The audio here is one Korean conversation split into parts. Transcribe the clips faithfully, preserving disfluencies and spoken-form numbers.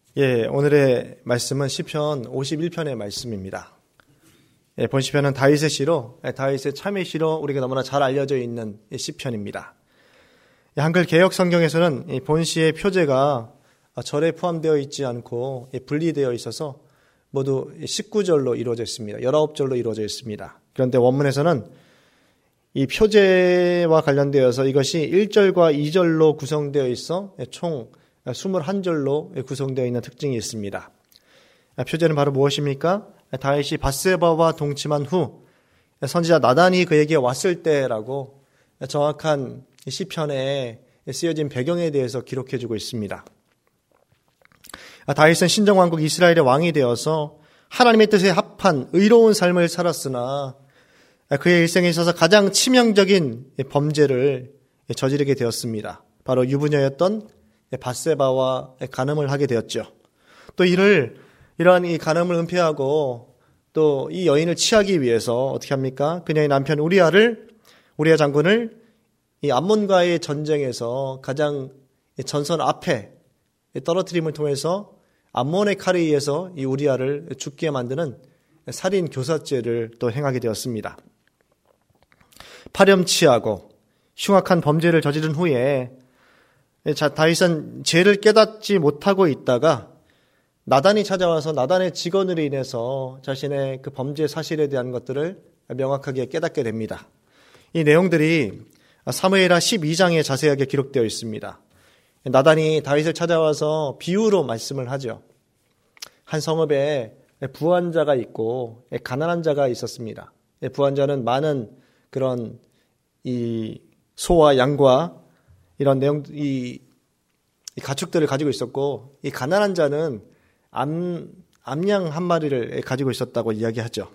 예, 오늘의 말씀은 시편 오십일 편의 말씀입니다. 예, 본 시편은 다윗의 시로, 예, 다윗의 참의 시로 우리가 너무나 잘 알려져 있는 시편입니다. 예, 한글 개역 성경에서는 이 본 시의 표제가 절에 포함되어 있지 않고 예, 분리되어 있어서 모두 십구 절로 이루어져 있습니다. 십구 절로 이루어져 있습니다. 그런데 원문에서는 이 표제와 관련되어서 이것이 일 절과 이 절로 구성되어 있어 총 이십일 절로 구성되어 있는 특징이 있습니다. 표제는 바로 무엇입니까? 다윗이 밧세바와 동침한 후 선지자 나단이 그에게 왔을 때라고 정확한 시편에 쓰여진 배경에 대해서 기록해주고 있습니다. 다윗은 신정왕국 이스라엘의 왕이 되어서 하나님의 뜻에 합한 의로운 삶을 살았으나 그의 일생에 있어서 가장 치명적인 범죄를 저지르게 되었습니다. 바로 유부녀였던 밧세바와 간음을 하게 되었죠. 또 이를 이러한 이 간음을 은폐하고 또 이 여인을 취하기 위해서 어떻게 합니까? 그녀의 남편 우리아를 우리아 장군을 이 암몬과의 전쟁에서 가장 전선 앞에 떨어뜨림을 통해서 암몬의 칼에 의해서 이 우리아를 죽게 만드는 살인 교사죄를 또 행하게 되었습니다. 파렴치하고 흉악한 범죄를 저지른 후에 자, 다윗은 죄를 깨닫지 못하고 있다가 나단이 찾아와서 나단의 직언으로 인해서 자신의 그 범죄 사실에 대한 것들을 명확하게 깨닫게 됩니다. 이 내용들이 사무엘하 십이 장에 자세하게 기록되어 있습니다. 나단이 다윗을 찾아와서 비유로 말씀을 하죠. 한 성읍에 부한 자가 있고 가난한 자가 있었습니다. 부한 자는 많은 그런 이 소와 양과 이런 내용, 이, 이 가축들을 가지고 있었고, 이 가난한 자는 암, 암양 한 마리를 가지고 있었다고 이야기하죠.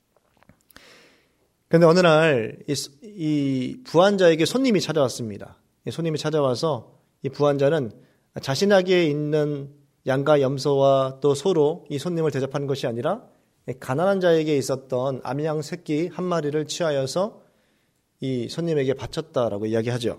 그런데 어느 날, 이, 이 부한자에게 손님이 찾아왔습니다. 이 손님이 찾아와서 이 부한자는 자신에게 있는 양과 염소와 또 소로 이 손님을 대접하는 것이 아니라 가난한 자에게 있었던 암양 새끼 한 마리를 취하여서 이 손님에게 바쳤다라고 이야기하죠.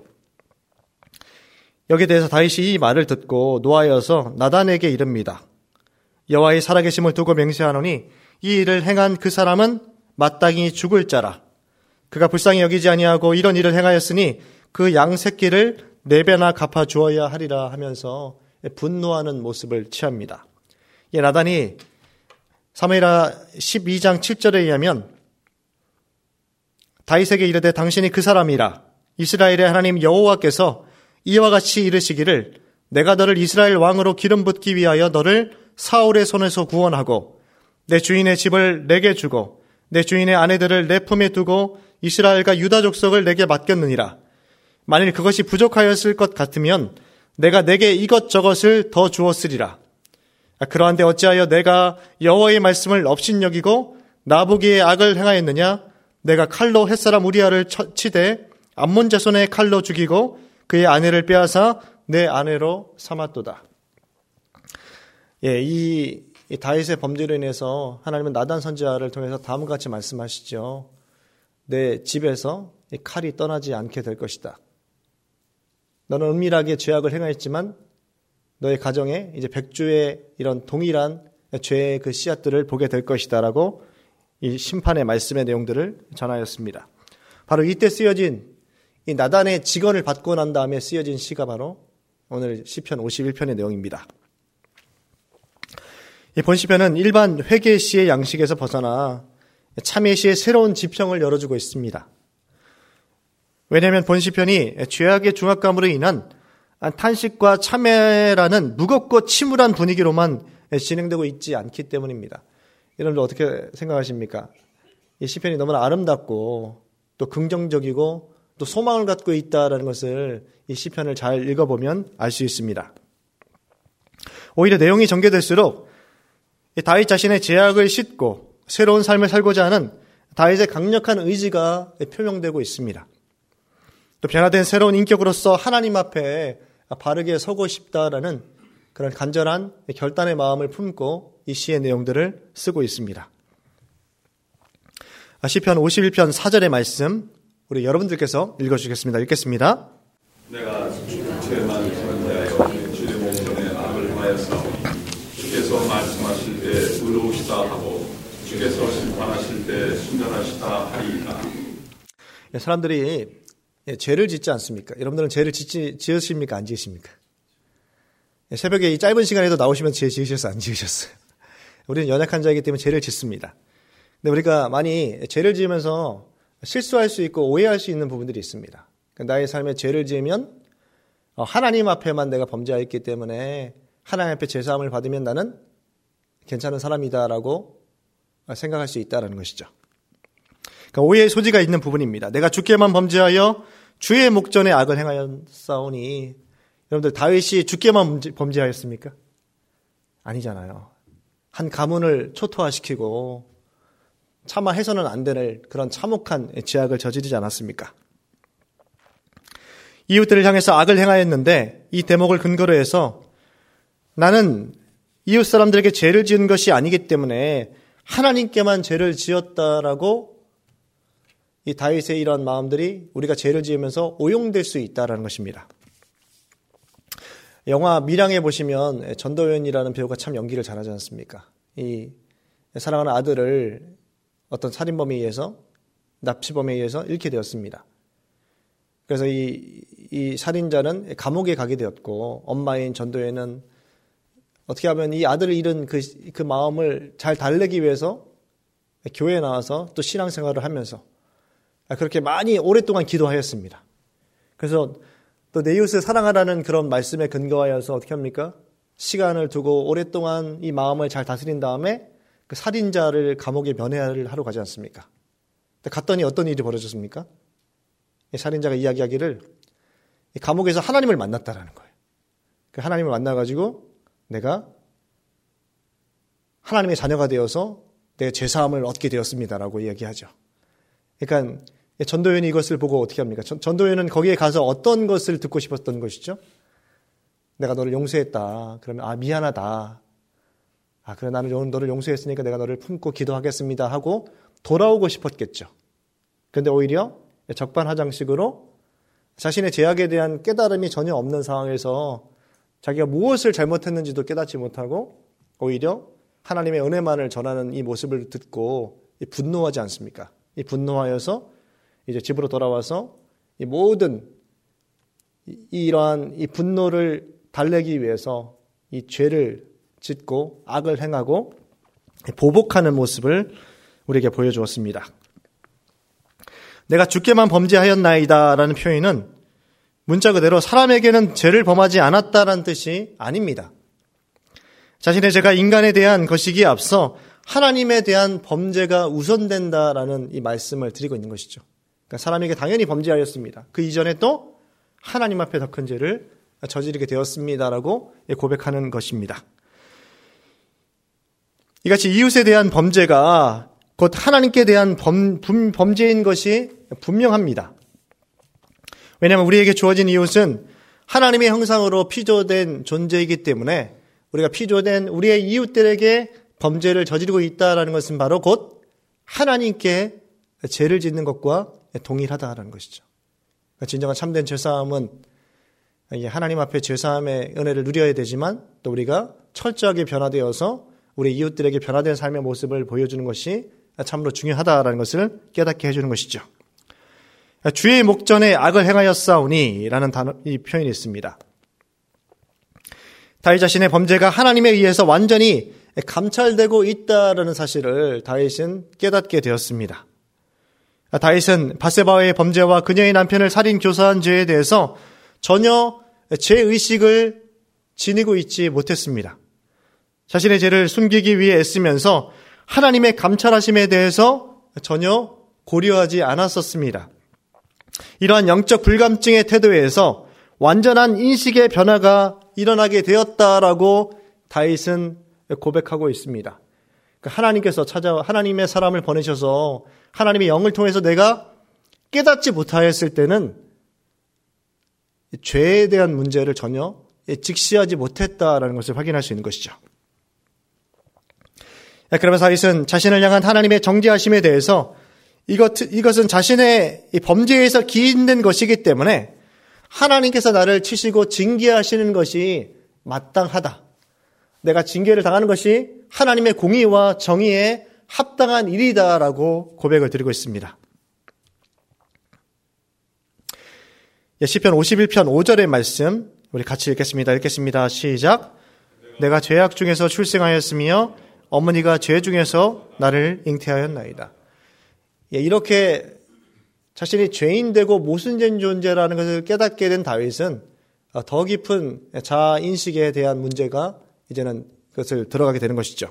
여기에 대해서 다윗이 이 말을 듣고 노하여서 나단에게 이릅니다. 여호와의 살아계심을 두고 맹세하노니 이 일을 행한 그 사람은 마땅히 죽을 자라. 그가 불쌍히 여기지 아니하고 이런 일을 행하였으니 그 양 새끼를 네 배나 갚아 주어야 하리라 하면서 분노하는 모습을 취합니다. 예, 나단이 사무엘하 십이 장 칠 절에 의하면 다윗에게 이르되 당신이 그 사람이라. 이스라엘의 하나님 여호와께서 이와 같이 이르시기를 내가 너를 이스라엘 왕으로 기름 붓기 위하여 너를 사울의 손에서 구원하고 내 주인의 집을 내게 주고 내 주인의 아내들을 내 품에 두고 이스라엘과 유다 족속을 내게 맡겼느니라. 만일 그것이 부족하였을 것 같으면 내가 내게 이것저것을 더 주었으리라. 그러한데 어찌하여 내가 여호와의 말씀을 업신여기고 나보기에 악을 행하였느냐? 내가 칼로 햇사람 우리아를 치되 암몬 자손의 칼로 죽이고 그의 아내를 빼앗아 내 아내로 삼았도다. 예, 이, 이 다윗의 범죄로 인해서 하나님은 나단 선지자를 통해서 다음과 같이 말씀하시죠. 내 집에서 이 칼이 떠나지 않게 될 것이다. 너는 은밀하게 죄악을 행하였지만 너의 가정에 이제 백주의 이런 동일한 죄의 그 씨앗들을 보게 될 것이다라고 이 심판의 말씀의 내용들을 전하였습니다. 바로 이때 쓰여진 이 나단의 직언을 받고 난 다음에 쓰여진 시가 바로 오늘 시편 오십일 편의 내용입니다. 이 본 시편은 일반 회개 시의 양식에서 벗어나 참회 시의 새로운 지평을 열어주고 있습니다. 왜냐하면 본 시편이 죄악의 중압감으로 인한 탄식과 참회라는 무겁고 침울한 분위기로만 진행되고 있지 않기 때문입니다. 여러분들 어떻게 생각하십니까? 이 시편이 너무나 아름답고 또 긍정적이고 또 소망을 갖고 있다라는 것을 이 시편을 잘 읽어보면 알 수 있습니다. 오히려 내용이 전개될수록 다윗 자신의 죄악을 씻고 새로운 삶을 살고자 하는 다윗의 강력한 의지가 표명되고 있습니다. 또 변화된 새로운 인격으로서 하나님 앞에 바르게 서고 싶다라는 그런 간절한 결단의 마음을 품고 이 시의 내용들을 쓰고 있습니다. 시편 오십일 편 사 절의 말씀 우리 여러분들께서 읽어주시겠습니다. 읽겠습니다. 내가 죄만 대하여 주의 목전에 악을 행하였어 주께서 심판하실 때 순전하시다 하리이다. 사람들이 죄를 짓지 않습니까? 여러분들은 죄를 짓지, 지으십니까? 안 지으십니까? 새벽에 이 짧은 시간에도 나오시면 죄 지으셨어요? 안 지으셨어요? 우리는 연약한 자이기 때문에 죄를 짓습니다. 근데 우리가 많이 죄를 지으면서 실수할 수 있고 오해할 수 있는 부분들이 있습니다. 나의 삶에 죄를 지으면 하나님 앞에만 내가 범죄하였기 때문에 하나님 앞에 죄사함을 받으면 나는 괜찮은 사람이다라고 생각할 수 있다는 것이죠. 그러니까 오해의 소지가 있는 부분입니다. 내가 주께만 범죄하여 주의 목전에 악을 행하였사오니, 여러분들 다윗이 주께만 범죄하였습니까? 아니잖아요. 한 가문을 초토화시키고 차마 해서는 안 될 그런 참혹한 죄악을 저지르지 않았습니까? 이웃들을 향해서 악을 행하였는데 이 대목을 근거로 해서 나는 이웃 사람들에게 죄를 지은 것이 아니기 때문에 하나님께만 죄를 지었다라고 이 다윗의 이러한 마음들이 우리가 죄를 지으면서 오용될 수 있다는 것입니다. 영화 밀양에 보시면 전도연이라는 배우가 참 연기를 잘하지 않습니까? 이 사랑하는 아들을 어떤 살인범에 의해서, 납치범에 의해서 잃게 되었습니다. 그래서 이, 이 살인자는 감옥에 가게 되었고, 엄마인 전도연은 어떻게 하면 이 아들을 잃은 그, 그 마음을 잘 달래기 위해서 교회에 나와서 또 신앙생활을 하면서 그렇게 많이 오랫동안 기도하였습니다. 그래서 또 내 이웃을 사랑하라는 그런 말씀에 근거하여서 어떻게 합니까? 시간을 두고 오랫동안 이 마음을 잘 다스린 다음에 그 살인자를 감옥에 면회를 하러 가지 않습니까? 갔더니 어떤 일이 벌어졌습니까? 이 살인자가 이야기하기를 이 감옥에서 하나님을 만났다라는 거예요. 그 하나님을 만나가지고 내가 하나님의 자녀가 되어서 내 죄사함을 얻게 되었습니다라고 이야기하죠. 그러니까 전도연이 이것을 보고 어떻게 합니까? 전도연은 거기에 가서 어떤 것을 듣고 싶었던 것이죠? 내가 너를 용서했다. 그러면 아 미안하다. 아 그래 나는 너를 용서했으니까 내가 너를 품고 기도하겠습니다 하고 돌아오고 싶었겠죠. 그런데 오히려 적반하장식으로 자신의 죄악에 대한 깨달음이 전혀 없는 상황에서 자기가 무엇을 잘못했는지도 깨닫지 못하고 오히려 하나님의 은혜만을 전하는 이 모습을 듣고 분노하지 않습니까? 이 분노하여서 이제 집으로 돌아와서 이 모든 이러한 이 분노를 달래기 위해서 이 죄를 짓고 악을 행하고 보복하는 모습을 우리에게 보여주었습니다. 내가 주께만 범죄하였나이다라는 표현은 문자 그대로 사람에게는 죄를 범하지 않았다라는 뜻이 아닙니다. 자신의 죄가 인간에 대한 것이기에 앞서 하나님에 대한 범죄가 우선된다라는 이 말씀을 드리고 있는 것이죠. 그러니까 사람에게 당연히 범죄하였습니다. 그 이전에 또 하나님 앞에 더 큰 죄를 저지르게 되었습니다라고 고백하는 것입니다. 이같이 이웃에 대한 범죄가 곧 하나님께 대한 범, 범죄인 것이 분명합니다. 왜냐하면 우리에게 주어진 이웃은 하나님의 형상으로 피조된 존재이기 때문에 우리가 피조된 우리의 이웃들에게 범죄를 저지르고 있다는 것은 바로 곧 하나님께 죄를 짓는 것과 동일하다는 것이죠. 진정한 참된 죄사함은 하나님 앞에 죄사함의 은혜를 누려야 되지만 또 우리가 철저하게 변화되어서 우리 이웃들에게 변화된 삶의 모습을 보여주는 것이 참으로 중요하다는 것을 깨닫게 해주는 것이죠. 주의 목전에 악을 행하였사오니 라는 단어, 이 표현이 있습니다. 다윗 자신의 범죄가 하나님에 의해서 완전히 감찰되고 있다는 사실을 다윗은 깨닫게 되었습니다. 다윗은 바세바의 범죄와 그녀의 남편을 살인 교사한 죄에 대해서 전혀 죄의식을 지니고 있지 못했습니다. 자신의 죄를 숨기기 위해 애쓰면서 하나님의 감찰하심에 대해서 전혀 고려하지 않았었습니다. 이러한 영적 불감증의 태도에서 완전한 인식의 변화가 일어나게 되었다라고 다윗은 고백하고 있습니다. 하나님께서 찾아 하나님의 사람을 보내셔서 하나님의 영을 통해서 내가 깨닫지 못하였을 때는 죄에 대한 문제를 전혀 직시하지 못했다라는 것을 확인할 수 있는 것이죠. 그러면서 다윗은 자신을 향한 하나님의 정죄하심에 대해서 이것, 이것은 자신의 범죄에서 기인된 것이기 때문에 하나님께서 나를 치시고 징계하시는 것이 마땅하다. 내가 징계를 당하는 것이 하나님의 공의와 정의에 합당한 일이다라고 고백을 드리고 있습니다. 시편 오십일 편 오 절의 말씀 우리 같이 읽겠습니다. 읽겠습니다. 시작. 내가 죄악 중에서 출생하였으며 어머니가 죄 중에서 나를 잉태하였나이다. 이렇게 자신이 죄인되고 모순된 존재라는 것을 깨닫게 된 다윗은 더 깊은 자아인식에 대한 문제가 이제는 그것을 들어가게 되는 것이죠.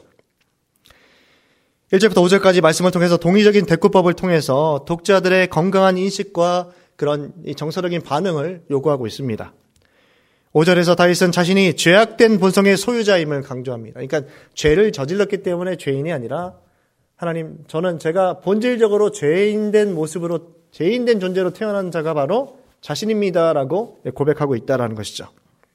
일 절부터 오 절까지 말씀을 통해서 동의적인 대꾸법을 통해서 독자들의 건강한 인식과 그런 정서적인 반응을 요구하고 있습니다. 오 절에서 다윗은 자신이 죄악된 본성의 소유자임을 강조합니다. 그러니까 죄를 저질렀기 때문에 죄인이 아니라 하나님, 저는 제가 본질적으로 죄인된 모습으로 죄인된 존재로 태어난 자가 바로 자신입니다라고 고백하고 있다라는 것이죠.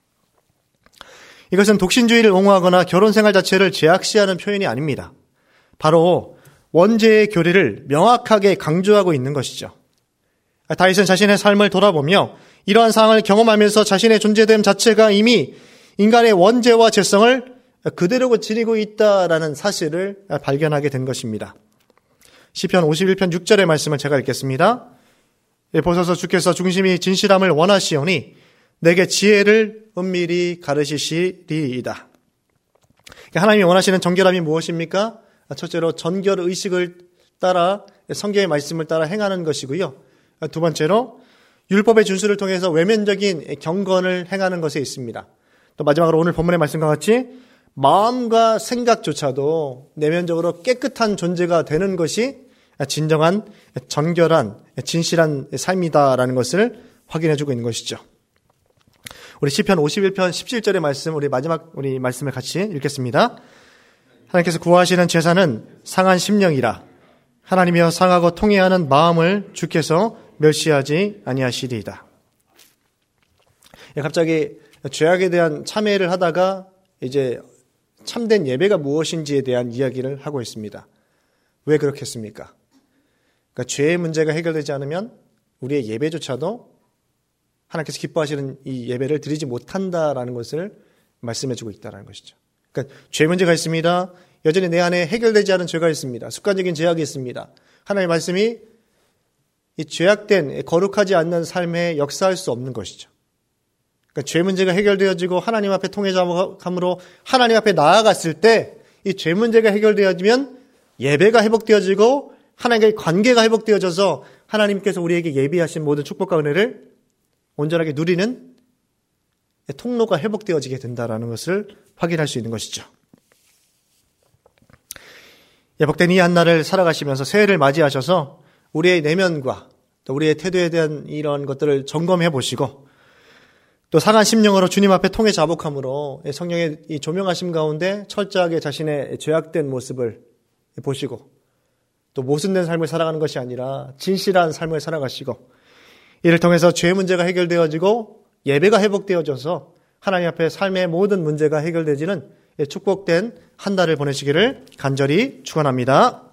이것은 독신주의를 옹호하거나 결혼 생활 자체를 제약시하는 표현이 아닙니다. 바로 원죄의 교리를 명확하게 강조하고 있는 것이죠. 다윗은 자신의 삶을 돌아보며 이러한 상황을 경험하면서 자신의 존재됨 자체가 이미 인간의 원죄와 죄성을 그대로 지니고 있다라는 사실을 발견하게 된 것입니다. 시편 오십일 편 육 절의 말씀을 제가 읽겠습니다. 보소서 주께서 중심이 진실함을 원하시오니 내게 지혜를 은밀히 가르치시리이다. 하나님이 원하시는 정결함이 무엇입니까? 첫째로 정결의식을 따라 성경의 말씀을 따라 행하는 것이고요. 두 번째로 율법의 준수를 통해서 외면적인 경건을 행하는 것에 있습니다. 또 마지막으로 오늘 본문의 말씀과 같이 마음과 생각조차도 내면적으로 깨끗한 존재가 되는 것이 진정한 정결한 진실한 삶이다라는 것을 확인해주고 있는 것이죠. 우리 시편 오십일 편 십칠 절의 말씀, 우리 마지막 우리 말씀을 같이 읽겠습니다. 하나님께서 구하시는 제사는 상한 심령이라 하나님이여 상하고 통회하는 마음을 주께서 멸시하지 아니하시리이다. 갑자기 죄악에 대한 참회를 하다가 이제 참된 예배가 무엇인지에 대한 이야기를 하고 있습니다. 왜 그렇겠습니까? 그러니까 죄의 문제가 해결되지 않으면 우리의 예배조차도 하나님께서 기뻐하시는 이 예배를 드리지 못한다라는 것을 말씀해주고 있다는 것이죠. 그러니까 죄 문제가 있습니다. 여전히 내 안에 해결되지 않은 죄가 있습니다. 습관적인 죄악이 있습니다. 하나님의 말씀이 이 죄악된 거룩하지 않는 삶에 역사할 수 없는 것이죠. 그러니까 죄 문제가 해결되어지고 하나님 앞에 통회자함으로 하나님 앞에 나아갔을 때 이 죄 문제가 해결되어지면 예배가 회복되어지고 하나님과의 관계가 회복되어져서 하나님께서 우리에게 예비하신 모든 축복과 은혜를 온전하게 누리는 통로가 회복되어지게 된다는 것을 확인할 수 있는 것이죠. 회복된 이 한날을 살아가시면서 새해를 맞이하셔서 우리의 내면과 또 우리의 태도에 대한 이런 것들을 점검해 보시고 또 상한 심령으로 주님 앞에 통해 자복함으로 성령의 이 조명하심 가운데 철저하게 자신의 죄악된 모습을 보시고 또 모순된 삶을 살아가는 것이 아니라 진실한 삶을 살아가시고 이를 통해서 죄 문제가 해결되어지고 예배가 회복되어져서 하나님 앞에 삶의 모든 문제가 해결되지는 축복된 한 달을 보내시기를 간절히 축원합니다.